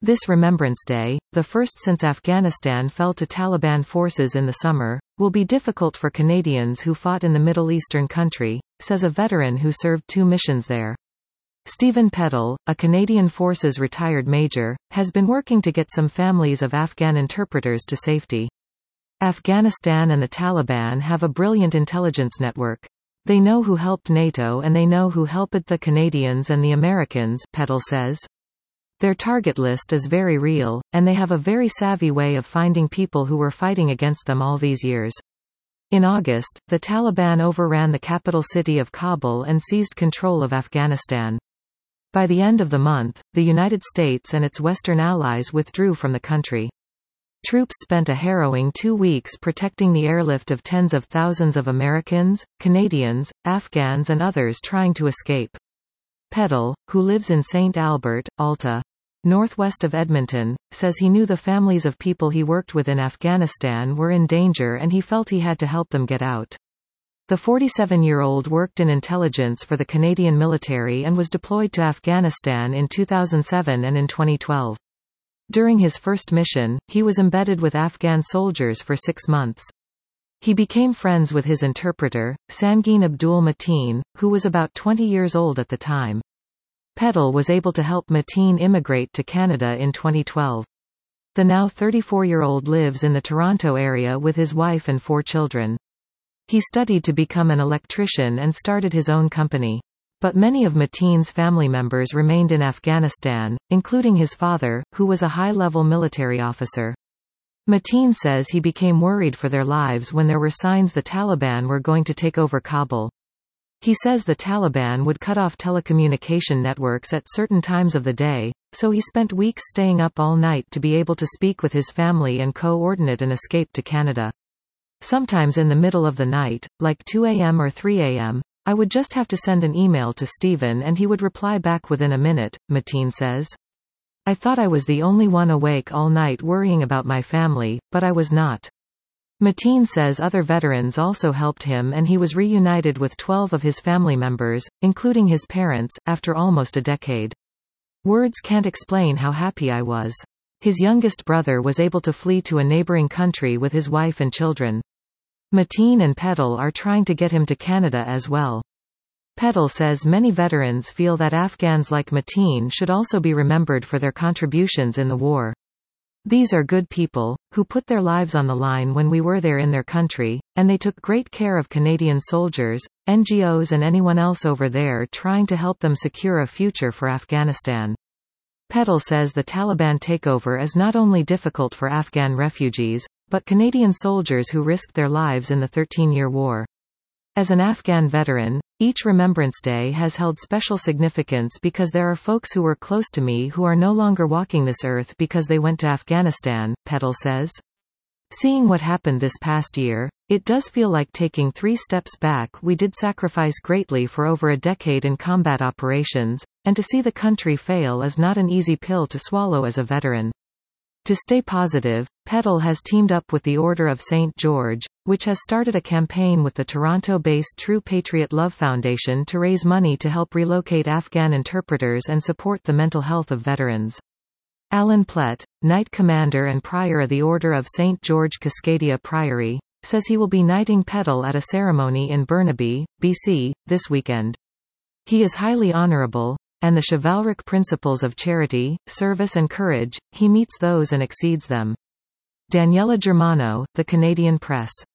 This Remembrance Day, the first since Afghanistan fell to Taliban forces in the summer, will be difficult for Canadians who fought in the Middle Eastern country, says a veteran who served 2 missions there. Stephen Peddle, a Canadian Forces retired major, has been working to get some families of Afghan interpreters to safety. Afghanistan and the Taliban have a brilliant intelligence network. They know who helped NATO and they know who helped the Canadians and the Americans, Peddle says. Their target list is very real, and they have a very savvy way of finding people who were fighting against them all these years. In August, the Taliban overran the capital city of Kabul and seized control of Afghanistan. By the end of the month, the United States and its Western allies withdrew from the country. Troops spent a harrowing 2 weeks protecting the airlift of tens of thousands of Americans, Canadians, Afghans and others trying to escape. Peddle, who lives in St. Albert, Alta, northwest of Edmonton, says he knew the families of people he worked with in Afghanistan were in danger and he felt he had to help them get out. The 47-year-old worked in intelligence for the Canadian military and was deployed to Afghanistan in 2007 and in 2012. During his first mission, he was embedded with Afghan soldiers for 6 months. He became friends with his interpreter, Sangeen Abdul Mateen, who was about 20 years old at the time. Peddle was able to help Mateen immigrate to Canada in 2012. The now 34-year-old lives in the Toronto area with his wife and 4 children. He studied to become an electrician and started his own company. But many of Mateen's family members remained in Afghanistan, including his father, who was a high-level military officer. Mateen says he became worried for their lives when there were signs the Taliban were going to take over Kabul. He says the Taliban would cut off telecommunication networks at certain times of the day, so he spent weeks staying up all night to be able to speak with his family and coordinate an escape to Canada. Sometimes in the middle of the night, like 2 a.m. or 3 a.m., I would just have to send an email to Stephen and he would reply back within a minute, Mateen says. I thought I was the only one awake all night worrying about my family, but I was not. Mateen says other veterans also helped him and he was reunited with 12 of his family members, including his parents, after almost a decade. Words can't explain how happy I was. His youngest brother was able to flee to a neighboring country with his wife and children. Mateen and Peddle are trying to get him to Canada as well. Peddle says many veterans feel that Afghans like Mateen should also be remembered for their contributions in the war. These are good people, who put their lives on the line when we were there in their country, and they took great care of Canadian soldiers, NGOs and anyone else over there trying to help them secure a future for Afghanistan. Peddle says the Taliban takeover is not only difficult for Afghan refugees, but Canadian soldiers who risked their lives in the 13-year war. As an Afghan veteran, each Remembrance Day has held special significance because there are folks who were close to me who are no longer walking this earth because they went to Afghanistan, Peddle says. Seeing what happened this past year, it does feel like taking 3 steps back. We did sacrifice greatly for over a decade in combat operations, and to see the country fail is not an easy pill to swallow as a veteran. To stay positive, Peddle has teamed up with the Order of St. George, which has started a campaign with the Toronto-based True Patriot Love Foundation to raise money to help relocate Afghan interpreters and support the mental health of veterans. Alan Plett, Knight Commander and Prior of the Order of St. George Cascadia Priory, says he will be knighting Peddle at a ceremony in Burnaby, BC, this weekend. He is highly honourable, and the chivalric principles of charity, service and courage, he meets those and exceeds them. Daniela Germano, The Canadian Press.